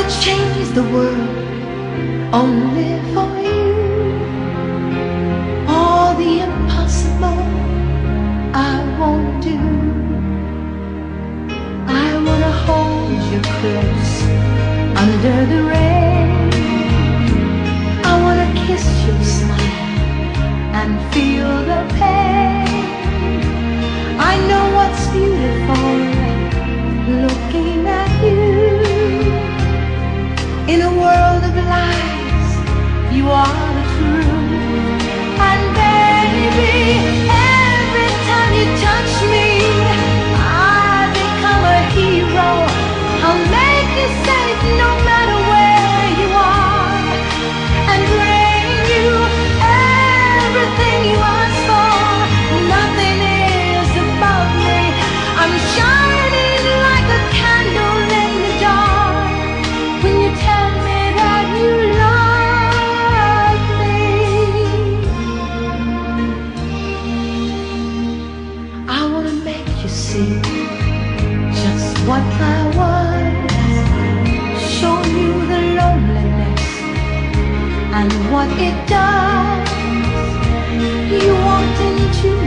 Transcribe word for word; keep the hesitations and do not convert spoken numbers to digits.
change the world only for you. All the impossible I won't do. I wanna hold you close under the rain. I wanna kiss your smile and feel the pain. I know what's beautiful looking at you. In a world of lies, you are the truth. And baby, every time you touch me, I become a hero. I'll make you safe no matter where you are, and bring you everything you ask for. Nothing is above me. I'm shining like a candle in the dark when you tell me that you love me. I wanna make you see just what I was, show you the loneliness and what it does. You walked into